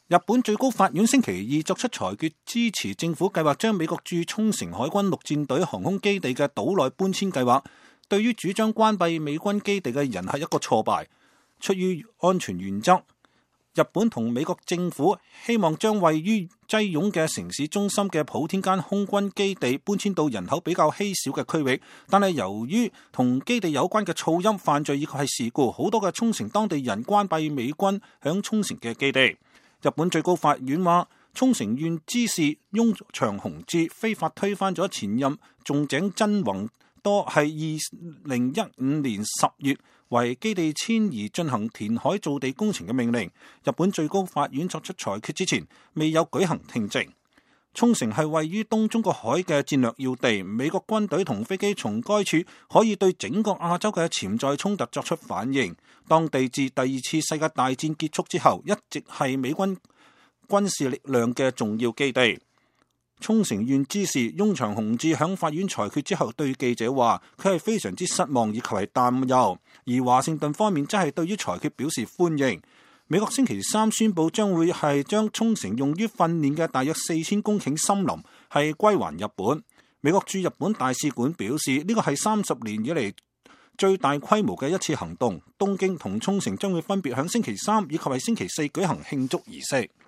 日本最高法院星期二作出裁決，支持政府計劃將美國駐沖繩海軍陸戰隊航空基地嘅島內搬遷計劃。對於主張關閉美軍基地嘅人係一個挫敗。出於安全原則，日本同美國政府希望將位於擠擁嘅城市中心嘅普天間空軍基地搬遷到人口比較稀少嘅區域，但係由於同基地有關嘅噪音、犯罪以及係事故，好多嘅沖繩當地人關閉美軍響沖繩嘅基地。日本最高法院話，沖繩縣知事翁長雄志非法推翻咗前任仲井真宏多係2015年10月為基地遷移進行填海造地工程嘅命令。日本最高法院作出裁決之前，未有舉行聽證。沖繩係位於東中國海嘅戰略要地，美國軍隊同飛機從該處可以對整個亞洲嘅潛在衝突作出反應。當地自第二次世界大戰結束之後，一直係美軍軍事力量嘅重要基地。沖繩縣知事翁長雄志響法院裁決之後對記者話，佢係非常之失望以及係擔憂，而華盛頓方面則係對於裁決表示歡迎。美國星期三宣布將會係將沖繩用於訓練嘅大約4000公頃森林係歸還日本。美國駐日本大使館表示，呢個係30年以嚟最大規模嘅一次行動。東京同沖繩將會分別響星期三以及係星期四舉行慶祝儀式。